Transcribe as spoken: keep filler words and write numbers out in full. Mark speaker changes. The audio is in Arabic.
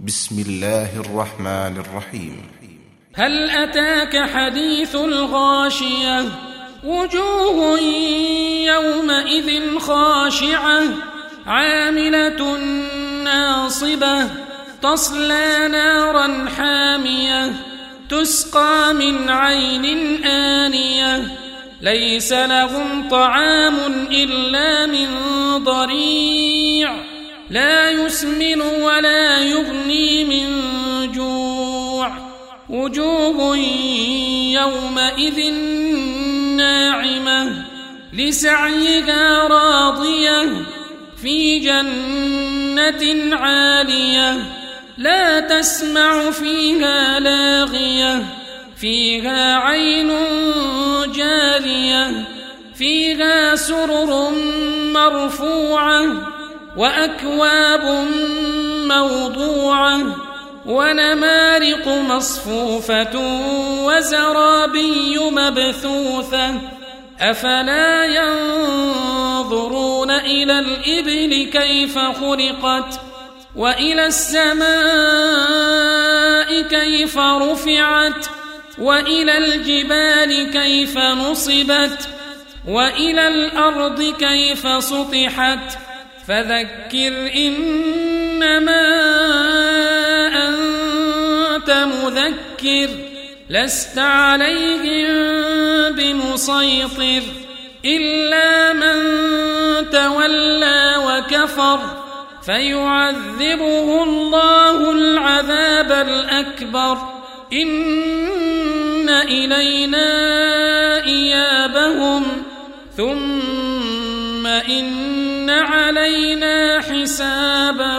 Speaker 1: بسم الله الرحمن الرحيم.
Speaker 2: هل أتاك حديث الغاشية وجوه يومئذ خاشعة عاملة ناصبة تصلى نارا حامية تسقى من عين آنية ليس لهم طعام إلا من ضريع لا يسمن ولا يغني من جوع وجوه يومئذ ناعمة لسعيها راضية في جنة عالية لا تسمع فيها لاغية فيها عين جارية فيها سرر مرفوعة وأكواب موضوعة ونمارق مصفوفة وزرابي مبثوثة أفلا ينظرون إلى الإبل كيف خلقت وإلى السماء كيف رفعت وإلى الجبال كيف نصبت وإلى الأرض كيف سطحت فذكر إنما أنت مذكر لست عليهم بمسيطر إلا من تولى وكفر فيعذبه الله العذاب الأكبر إن إلينا إيابهم ثم إن علينا حسابا.